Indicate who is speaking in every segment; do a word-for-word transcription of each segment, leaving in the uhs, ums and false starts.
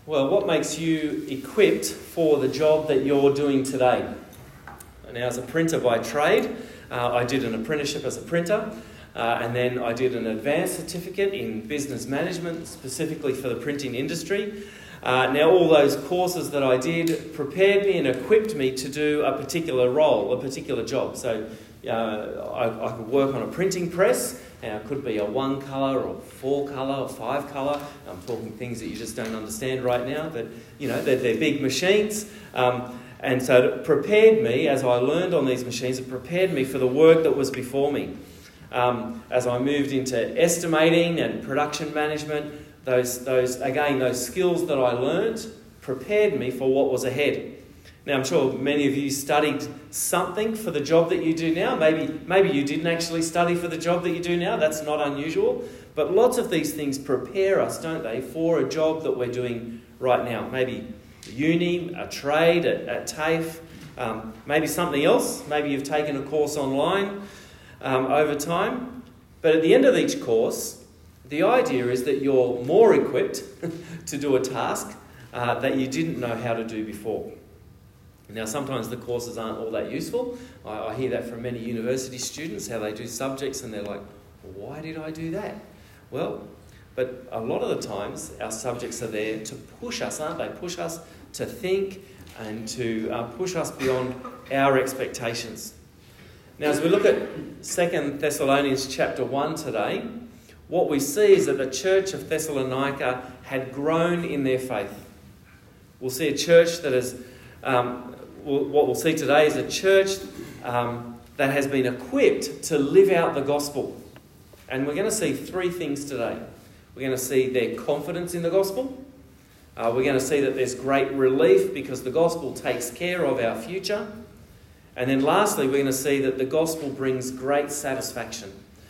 Speaker 1: Well, what makes you equipped for the job that you're doing today? Now, as a printer by trade, uh, I did an apprenticeship as a printer, uh, and then I did an advanced certificate in business management, specifically for the printing industry. Uh, now, all those courses that I did prepared me and equipped me to do a particular role, a particular job. So uh, I, I could work on a printing press. Now, it could be a one colour or four colour or five colour. I'm talking things that you just don't understand right now, but, you know, they're, they're big machines. Um, and so it prepared me, as I learned on these machines, it prepared me for the work that was before me. Um, as I moved into estimating and production management, those, those again, those skills that I learned prepared me for what was ahead. Now, I'm sure many of you studied something for the job that you do now. Maybe, maybe you didn't actually study for the job that you do now. That's not unusual. But lots of these things prepare us, don't they, for a job that we're doing right now. Maybe uni, a trade at, at TAFE, um, maybe something else. Maybe you've taken a course online um, over time. But at the end of each course, the idea is that you're more equipped to do a task uh, that you didn't know how to do before. Now, sometimes the courses aren't all that useful. I, I hear that from many university students, how they do subjects and they're like, why did I do that? Well, but a lot of the times our subjects are there to push us, aren't they? Push us to think and to uh, push us beyond our expectations. Now, as we look at Second Thessalonians chapter one today, what we see is that the church of Thessalonica had grown in their faith. We'll see a church that is... Um, what we'll see today is a church um, that has been equipped to live out the gospel. And we're going to see three things today. We're going to see their confidence in the gospel. Uh, we're going to see that there's great relief because the gospel takes care of our future. And then lastly, we're going to see that the gospel brings great satisfaction.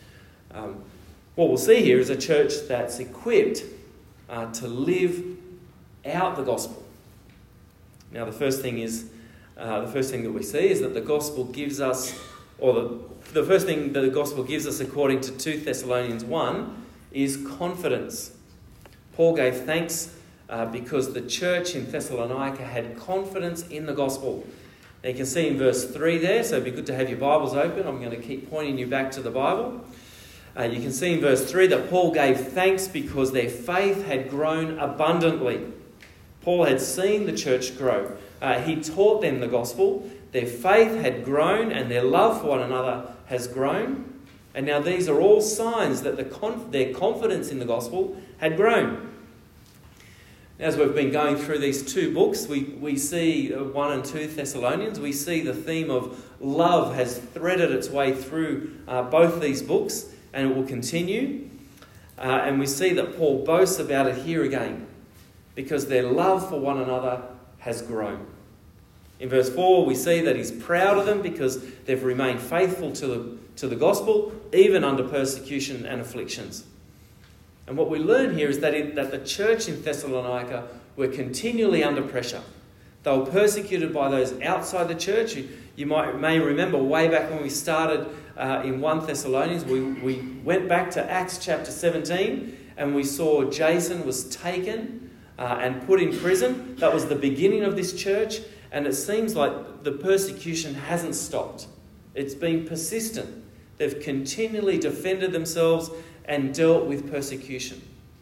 Speaker 1: Um, what we'll see here is a church that's equipped uh, to live out the gospel. Now, the first thing is, uh, the first thing that we see is that the gospel gives us, or the, the first thing that the gospel gives us according to Second Thessalonians one is confidence. Paul gave thanks uh, because the church in Thessalonica had confidence in the gospel. Now, you can see in verse three there, so it'd be good to have your Bibles open. I'm going to keep pointing you back to the Bible. Uh, you can see in verse three that Paul gave thanks because their faith had grown abundantly. Paul had seen the church grow. Uh, he taught them the gospel. Their faith had grown and their love for one another has grown. And now these are all signs that the conf- their confidence in the gospel had grown. As we've been going through these two books, we, we see one and two Thessalonians, we see the theme of love has threaded its way through uh, both these books, and it will continue. Uh, and we see that Paul boasts about it here again, because their love for one another has grown. In verse four, we see that he's proud of them because they've remained faithful to the, to the gospel, even under persecution and afflictions. And what we learn here is that, it, that the church in Thessalonica were continually under pressure. They were persecuted by those outside the church. You, you might may remember way back when we started uh, in First Thessalonians, we, we went back to Acts chapter seventeen and we saw Jason was taken Uh, and put in prison. That was the beginning of this church, and it seems like the persecution hasn't stopped. It's been persistent. They've continually defended themselves and dealt with persecution.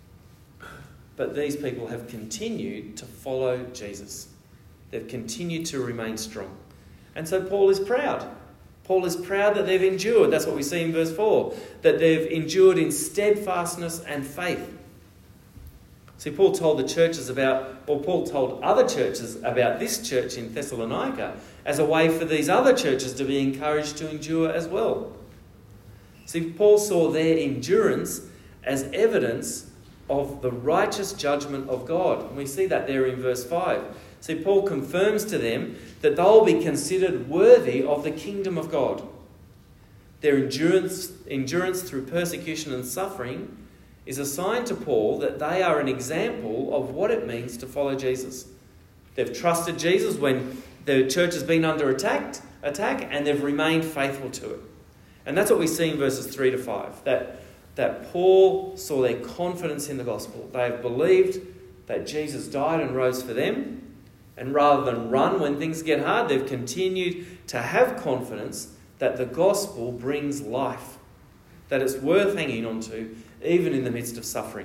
Speaker 1: But these people have continued to follow Jesus. They've continued to remain strong. And so Paul is proud. Paul is proud that they've endured. That's what we see in verse four, that they've endured in steadfastness and faith. See, Paul told the churches about, or Paul told other churches about this church in Thessalonica as a way for these other churches to be encouraged to endure as well. See, Paul saw their endurance as evidence of the righteous judgment of God. And we see that there in verse five. See, Paul confirms to them that they'll be considered worthy of the kingdom of God. Their endurance, endurance through persecution and suffering is a sign to Paul that they are an example of what it means to follow Jesus. They've trusted Jesus when the church has been under attack, attack and they've remained faithful to it. And that's what we see in verses three to five, that, that Paul saw their confidence in the gospel. They have believed that Jesus died and rose for them. And rather than run when things get hard, they've continued to have confidence that the gospel brings life, that it's worth hanging on to, even in the midst of suffering.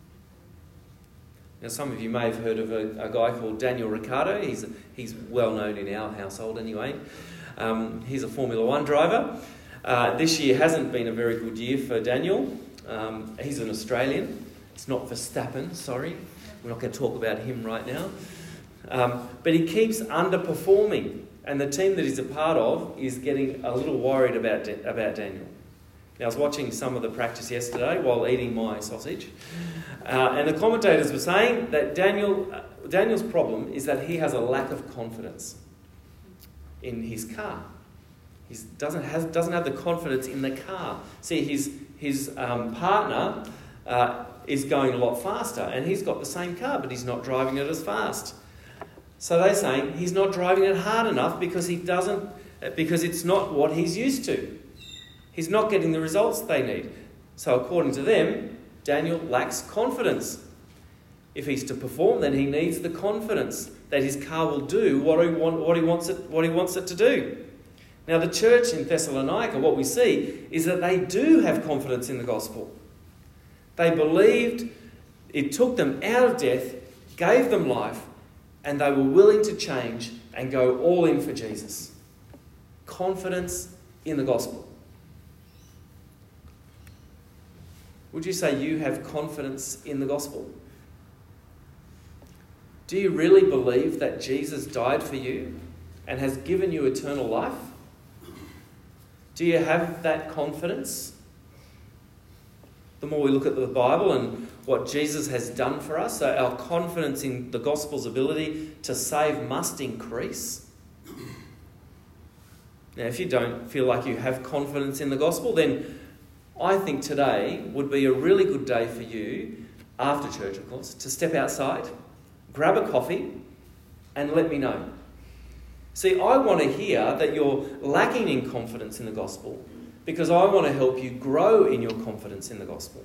Speaker 1: Now, some of you may have heard of a, a guy called Daniel Ricciardo. He's, he's well known in our household anyway. Um, he's a Formula One driver. Uh, this year hasn't been a very good year for Daniel. Um, he's an Australian. It's not Verstappen, sorry. We're not going to talk about him right now. Um, but he keeps underperforming, and the team that he's a part of is getting a little worried about da- about Daniel. Now, I was watching some of the practice yesterday while eating my sausage, uh, and the commentators were saying that Daniel uh, Daniel's problem is that he has a lack of confidence in his car. He doesn't has doesn't have the confidence in the car. See, his his um, partner uh, is going a lot faster, and he's got the same car, but he's not driving it as fast. So they're saying he's not driving it hard enough because he doesn't, because it's not what he's used to. He's not getting the results they need. So according to them, Daniel lacks confidence. If he's to perform, then he needs the confidence that his car will do what he want, what he wants it, what he wants it to do. Now, the church in Thessalonica, what we see is that they do have confidence in the gospel. They believed it took them out of death, gave them life, and they were willing to change and go all in for Jesus. Confidence in the gospel. Would you say you have confidence in the gospel? Do you really believe that Jesus died for you and has given you eternal life? Do you have that confidence? The more we look at the Bible and what Jesus has done for us, so our confidence in the gospel's ability to save must increase. Now, if you don't feel like you have confidence in the gospel, then I think today would be a really good day for you, after church of course, to step outside, grab a coffee, and let me know. See, I want to hear that you're lacking in confidence in the gospel, because I want to help you grow in your confidence in the gospel.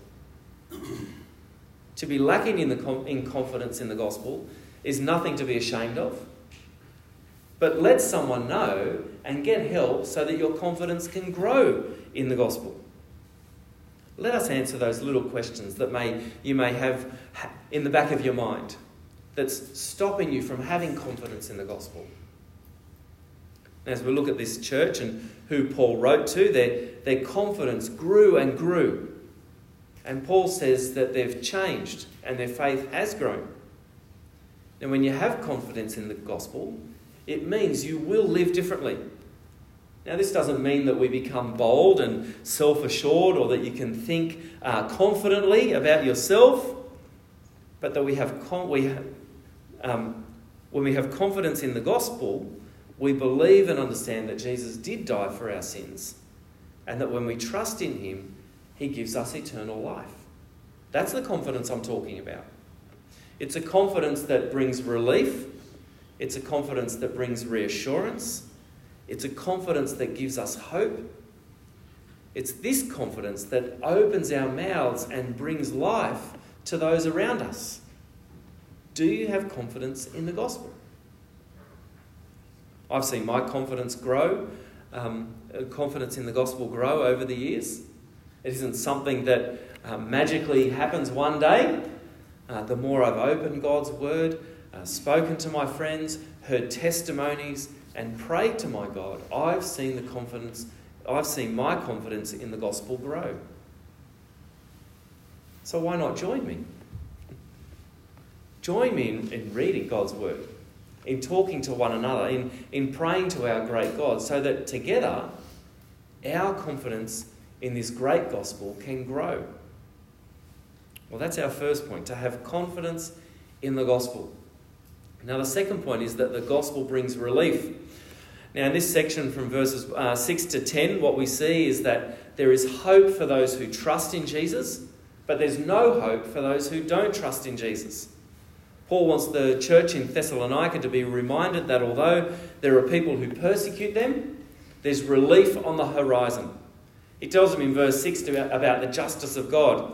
Speaker 1: To be lacking in, the com- in confidence in the gospel is nothing to be ashamed of. But let someone know and get help so that your confidence can grow in the gospel. Let us answer those little questions that may you may have in the back of your mind that's stopping you from having confidence in the gospel. As we look at this church and who Paul wrote to, their, their confidence grew and grew. And Paul says that they've changed and their faith has grown. And when you have confidence in the gospel, it means you will live differently. Now, this doesn't mean that we become bold and self-assured or that you can think uh, confidently about yourself, but that we have, con- we have um, when we have confidence in the gospel, we believe and understand that Jesus did die for our sins, and that when we trust in him, he gives us eternal life. That's the confidence I'm talking about. It's a confidence that brings relief. It's a confidence that brings reassurance. It's a confidence that gives us hope. It's this confidence that opens our mouths and brings life to those around us. Do you have confidence in the gospel? I've seen my confidence grow, um, confidence in the gospel grow over the years. It isn't something that uh, magically happens one day. Uh, the more I've opened God's word, uh, spoken to my friends, heard testimonies, and prayed to my God, I've seen the confidence, I've seen my confidence in the gospel grow. So why not join me? Join me in, in reading God's word, in talking to one another, in, in praying to our great God, so that together our confidence in this great gospel can grow. Well, that's our first point, to have confidence in the gospel. Now, the second point is that the gospel brings relief. Now, in this section from verses uh, six to ten, what we see is that there is hope for those who trust in Jesus, but there's no hope for those who don't trust in Jesus. Paul wants the church in Thessalonica to be reminded that although there are people who persecute them, there's relief on the horizon. He tells them in verse six about the justice of God.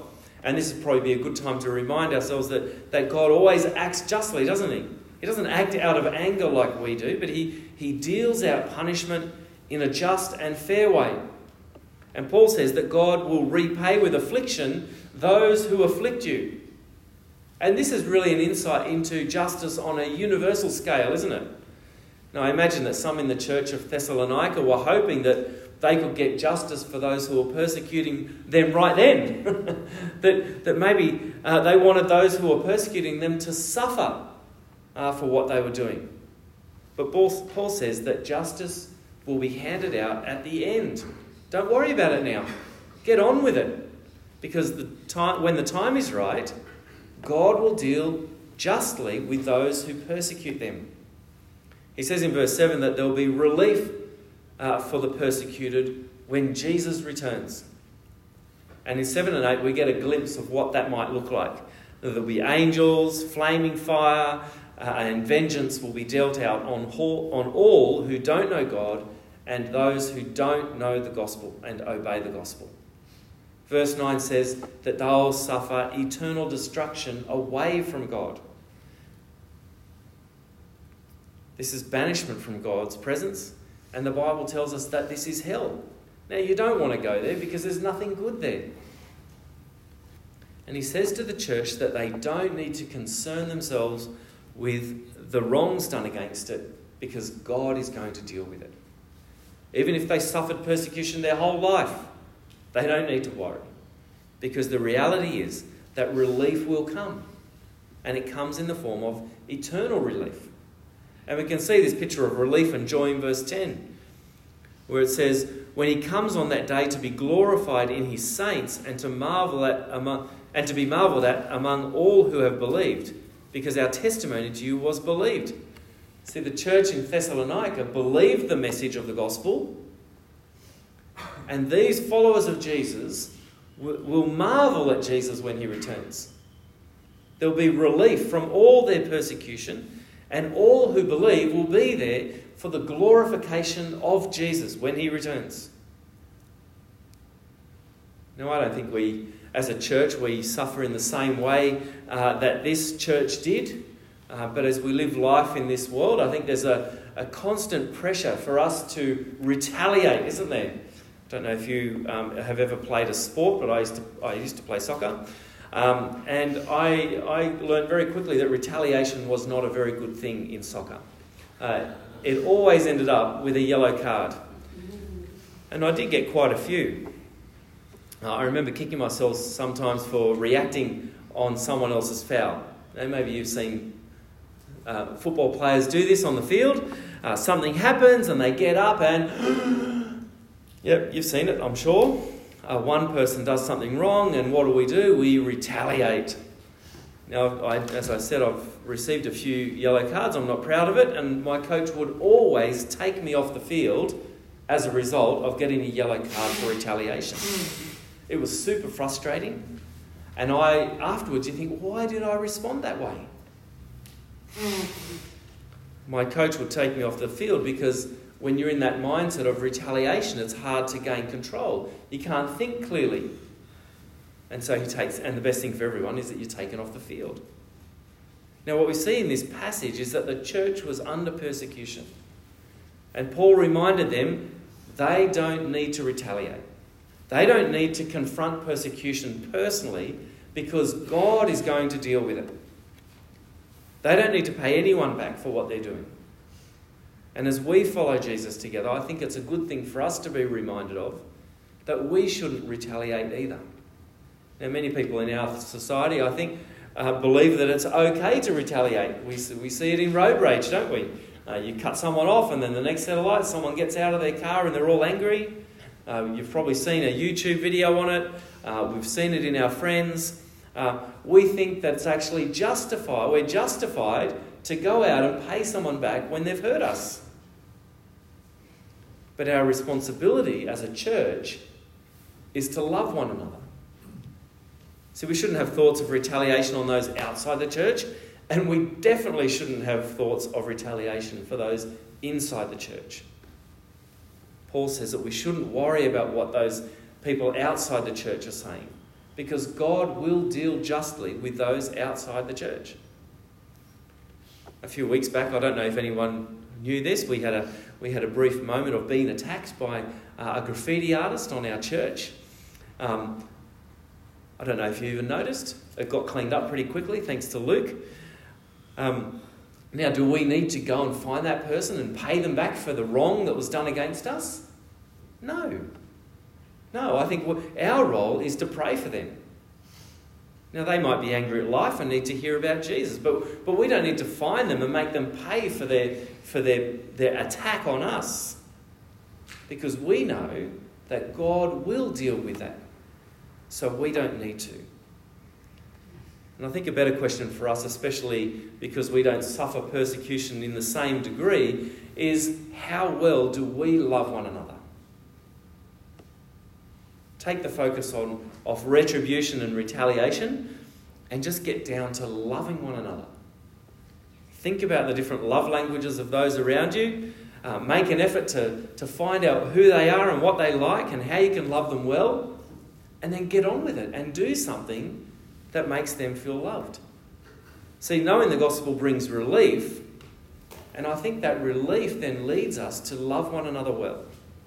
Speaker 1: And this would probably be a good time to remind ourselves that, that God always acts justly, doesn't he? He doesn't act out of anger like we do, but he, he deals out punishment in a just and fair way. And Paul says that God will repay with affliction those who afflict you. And this is really an insight into justice on a universal scale, isn't it? Now, I imagine that some in the church of Thessalonica were hoping that they could get justice for those who were persecuting them right then. that, that maybe uh, they wanted those who were persecuting them to suffer uh, for what they were doing. But Paul, Paul says that justice will be handed out at the end. Don't worry about it now. Get on with it. Because the time, when the time is right, God will deal justly with those who persecute them. He says in verse seven that there will be relief uh, for the persecuted when Jesus returns. And in seven and eight we get a glimpse of what that might look like. There will be angels, flaming fire, uh, and vengeance will be dealt out on, on all who don't know God and those who don't know the gospel and obey the gospel. Verse nine says that they'll suffer eternal destruction away from God. This is banishment from God's presence, and the Bible tells us that this is hell. Now, you don't want to go there because there's nothing good there. And he says to the church that they don't need to concern themselves with the wrongs done against it because God is going to deal with it. Even if they suffered persecution their whole life, they don't need to worry because the reality is that relief will come, and it comes in the form of eternal relief. And we can see this picture of relief and joy in verse ten, where it says, when he comes on that day to be glorified in his saints and to marvel at among, and to be marvelled at among all who have believed, because our testimony to you was believed. See, the church in Thessalonica believed the message of the gospel, and these followers of Jesus will marvel at Jesus when he returns. There will be relief from all their persecution, and all who believe will be there for the glorification of Jesus when he returns. Now, I don't think we, as a church, we suffer in the same way uh, that this church did. Uh, but as we live life in this world, I think there's a, a constant pressure for us to retaliate, isn't there? I don't know if you um, have ever played a sport, but I used to, I used to play soccer. Um, and I, I learned very quickly that retaliation was not a very good thing in soccer. Uh, it always ended up with a yellow card. And I did get quite a few. Uh, I remember kicking myself sometimes for reacting on someone else's foul. And maybe you've seen uh, football players do this on the field. Uh, something happens and they get up and... yep, you've seen it, I'm sure. Uh, one person does something wrong, and what do we do? We retaliate. Now, I, as I said, I've received a few yellow cards. I'm not proud of it, and my coach would always take me off the field as a result of getting a yellow card for retaliation. It was super frustrating, and I afterwards you think, why did I respond that way? My coach would take me off the field because when you're in that mindset of retaliation, it's hard to gain control. You can't think clearly. And so he takes, and the best thing for everyone is that you're taken off the field. Now, what we see in this passage is that the church was under persecution. And Paul reminded them they don't need to retaliate. They don't need to confront persecution personally because God is going to deal with it. They don't need to pay anyone back for what they're doing. And as we follow Jesus together, I think it's a good thing for us to be reminded of that we shouldn't retaliate either. Now, many people in our society, I think, uh, believe that it's okay to retaliate. We, we see it in road rage, don't we? Uh, you cut someone off and then the next set of lights, someone gets out of their car and they're all angry. Uh, you've probably seen a YouTube video on it. Uh, we've seen it in our friends. Uh, we think that it's actually justified. We're justified to go out and pay someone back when they've hurt us. But our responsibility as a church is to love one another. So we shouldn't have thoughts of retaliation on those outside the church, and we definitely shouldn't have thoughts of retaliation for those inside the church. Paul says that we shouldn't worry about what those people outside the church are saying, because God will deal justly with those outside the church. A few weeks back, I don't know if anyone knew this, we had a we had a brief moment of being attacked by uh, a graffiti artist on our church. Um, I don't know if you even noticed. It got cleaned up pretty quickly, thanks to Luke. Um, now, do we need to go and find that person and pay them back for the wrong that was done against us? No. No, I think our role is to pray for them. Now, they might be angry at life and need to hear about Jesus, but, but we don't need to find them and make them pay for their, for their, their attack on us, because we know that God will deal with that. So we don't need to. And I think a better question for us, especially because we don't suffer persecution in the same degree, is how well do we love one another? Take the focus on off retribution and retaliation and just get down to loving one another. Think about the different love languages of those around you. Uh, make an effort to, to find out who they are and what they like and how you can love them well. And then get on with it and do something that makes them feel loved. See, knowing the gospel brings relief. And I think that relief then leads us to love one another well.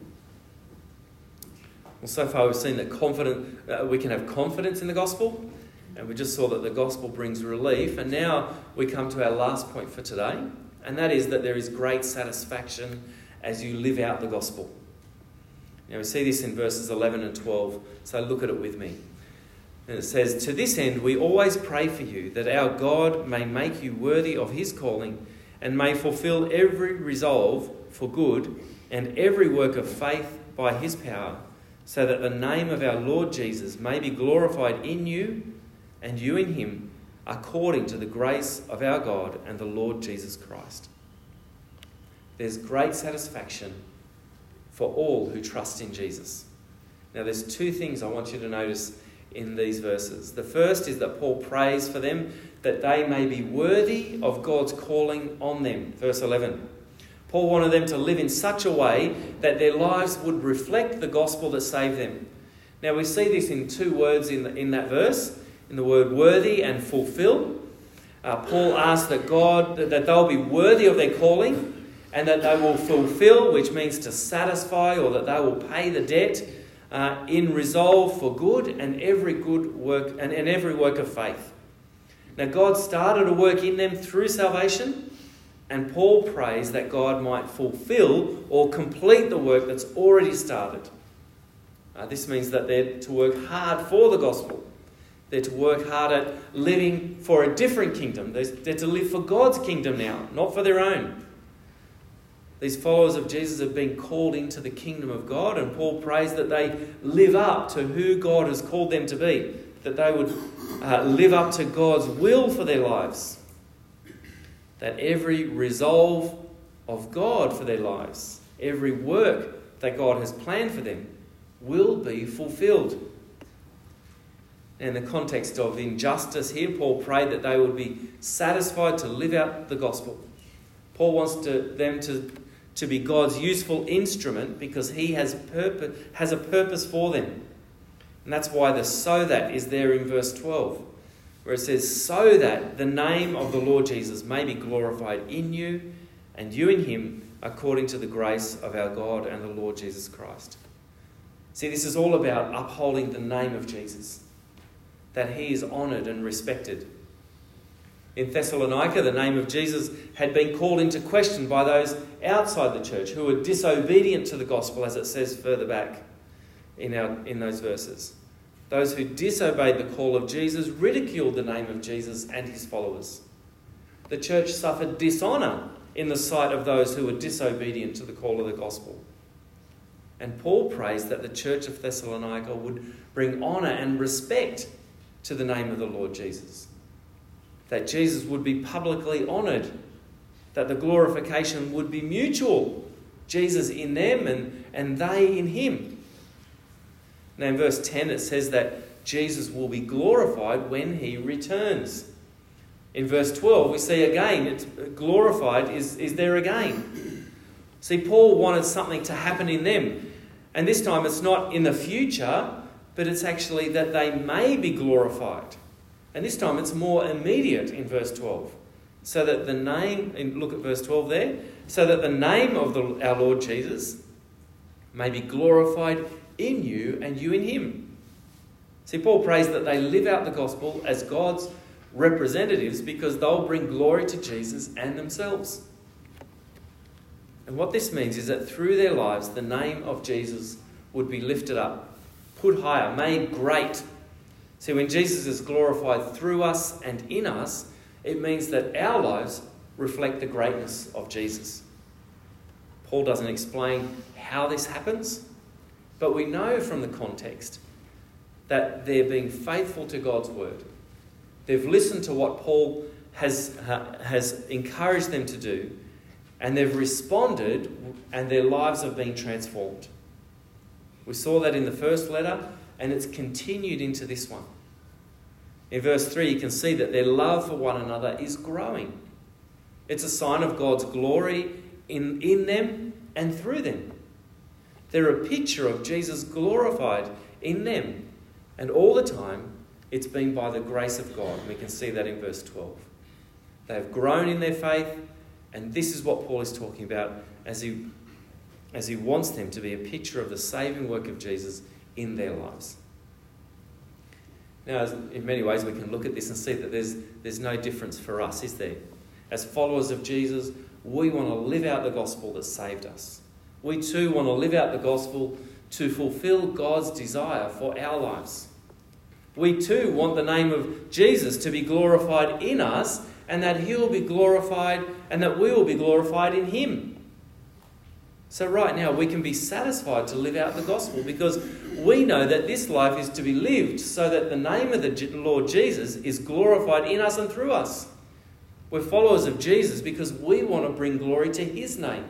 Speaker 1: Well, so far we've seen that confident, uh, we can have confidence in the gospel, and we just saw that the gospel brings relief. And now we come to our last point for today, and that is that there is great satisfaction as you live out the gospel. Now we see this in verses eleven and twelve, so look at it with me. And it says, "To this end we always pray for you, that our God may make you worthy of his calling, and may fulfill every resolve for good and every work of faith by his power, so that the name of our Lord Jesus may be glorified in you and you in him, according to the grace of our God and the Lord Jesus Christ." There's great satisfaction for all who trust in Jesus. Now there's two things I want you to notice in these verses. The first is that Paul prays for them that they may be worthy of God's calling on them. Verse eleven. Paul wanted them to live in such a way that their lives would reflect the gospel that saved them. Now we see this in two words in, the, in that verse, in the word worthy and fulfill. Uh, Paul asks that God, that they'll be worthy of their calling and that they will fulfill, which means to satisfy, or that they will pay the debt uh, in resolve for good and every good work and, and every work of faith. Now God started a work in them through salvation, and Paul prays that God might fulfill or complete the work that's already started. Uh, this means that they're to work hard for the gospel. They're to work hard at living for a different kingdom. They're, they're to live for God's kingdom now, not for their own. These followers of Jesus have been called into the kingdom of God, and Paul prays that they live up to who God has called them to be, that they would uh, live up to God's will for their lives, that every resolve of God for their lives, every work that God has planned for them, will be fulfilled. In the context of injustice here, Paul prayed that they would be satisfied to live out the gospel. Paul wants to, them to, to be God's useful instrument because he has, purpose, has a purpose for them. And that's why the "so that" is there in verse twelve, where it says, "So that the name of the Lord Jesus may be glorified in you and you in him, according to the grace of our God and the Lord Jesus Christ." See, this is all about upholding the name of Jesus, that he is honoured and respected. In Thessalonica, the name of Jesus had been called into question by those outside the church who were disobedient to the gospel, as it says further back in, our, in those verses. Those who disobeyed the call of Jesus ridiculed the name of Jesus and his followers. The church suffered dishonour in the sight of those who were disobedient to the call of the gospel. And Paul prays that the church of Thessalonica would bring honour and respect to the name of the Lord Jesus. That Jesus would be publicly honoured. That the glorification would be mutual. Jesus in them and, and they in him. Now in verse ten it says that Jesus will be glorified when he returns. In verse twelve we see again, it's glorified is, is there again. See, Paul wanted something to happen in them. And this time it's not in the future, but it's actually that they may be glorified. And this time it's more immediate in verse twelve. So that the name, and look at verse twelve there, so that the name of the, our Lord Jesus may be glorified in you and you in him. See, Paul prays that they live out the gospel as God's representatives because they'll bring glory to Jesus and themselves. And what this means is that through their lives, the name of Jesus would be lifted up, put higher, made great. See, when Jesus is glorified through us and in us, it means that our lives reflect the greatness of Jesus. Paul doesn't explain how this happens, but we know from the context that they're being faithful to God's word. They've listened to what Paul has, uh, has encouraged them to do, and they've responded, and their lives have been transformed. We saw that in the first letter, and it's continued into this one. In verse three, you can see that their love for one another is growing. It's a sign of God's glory in, in them and through them. They're a picture of Jesus glorified in them. And all the time, it's been by the grace of God. We can see that in verse twelve. They have grown in their faith, and this is what Paul is talking about as he, as he wants them to be a picture of the saving work of Jesus in their lives. Now, in many ways, we can look at this and see that there's, there's no difference for us, is there? As followers of Jesus, we want to live out the gospel that saved us. We too want to live out the gospel to fulfill God's desire for our lives. We too want the name of Jesus to be glorified in us, and that he will be glorified and that we will be glorified in him. So right now we can be satisfied to live out the gospel because we know that this life is to be lived so that the name of the Lord Jesus is glorified in us and through us. We're followers of Jesus because we want to bring glory to his name.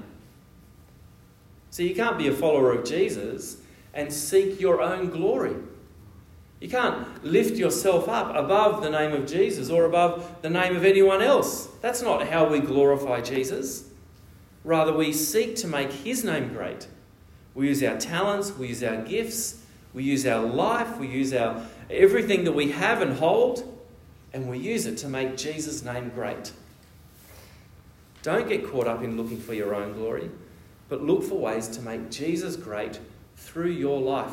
Speaker 1: So you can't be a follower of Jesus and seek your own glory. You can't lift yourself up above the name of Jesus or above the name of anyone else. That's not how we glorify Jesus. Rather, we seek to make his name great. We use our talents, we use our gifts, we use our life, we use our everything that we have and hold, and we use it to make Jesus' name great. Don't get caught up in looking for your own glory, but look for ways to make Jesus great through your life.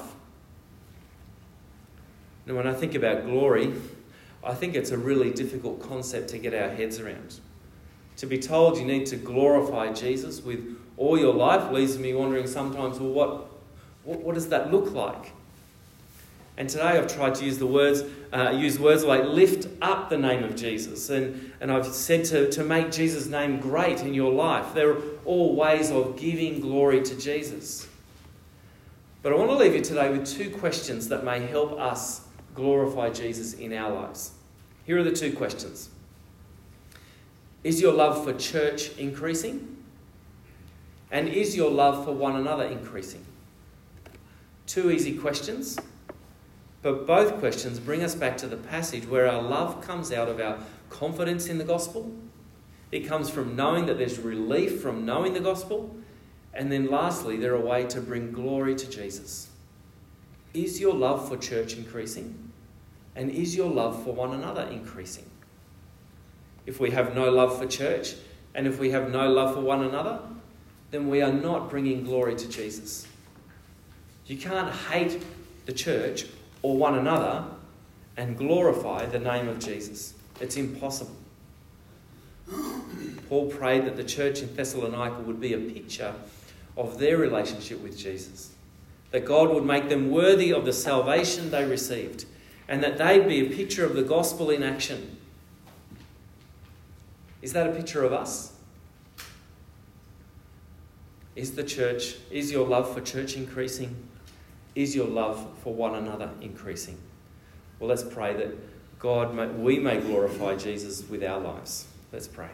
Speaker 1: Now, when I think about glory, I think it's a really difficult concept to get our heads around. To be told you need to glorify Jesus with all your life leaves me wondering sometimes, well, what, what, what does that look like? And today I've tried to use the words, uh, use words like lift up the name of Jesus. And, and I've said to, to make Jesus' name great in your life. They're all ways of giving glory to Jesus. But I want to leave you today with two questions that may help us glorify Jesus in our lives. Here are the two questions. Is your love for church increasing? And is your love for one another increasing? Two easy questions, but both questions bring us back to the passage where our love comes out of our confidence in the gospel. It comes from knowing that there's relief from knowing the gospel. And then lastly, they're a way to bring glory to Jesus. Is your love for church increasing? And is your love for one another increasing? If we have no love for church, and if we have no love for one another, then we are not bringing glory to Jesus. You can't hate the church or one another and glorify the name of Jesus. It's impossible. Paul prayed that the church in Thessalonica would be a picture of their relationship with Jesus, that God would make them worthy of the salvation they received, and that they'd be a picture of the gospel in action. Is that a picture of us? Is the church, is your love for church increasing? Is your love for one another increasing? Well, let's pray that God, may, we may glorify Jesus with our lives. Let's pray.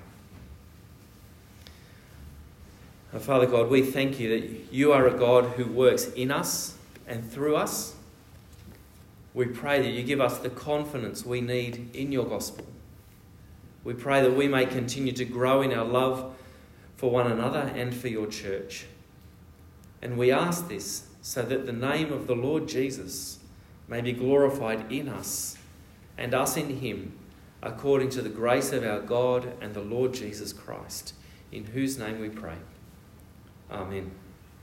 Speaker 1: Our Father God, we thank you that you are a God who works in us and through us. We pray that you give us the confidence we need in your gospel. We pray that we may continue to grow in our love for one another and for your church. And we ask this so that the name of the Lord Jesus may be glorified in us and us in him, according to the grace of our God and the Lord Jesus Christ, in whose name we pray. Amen.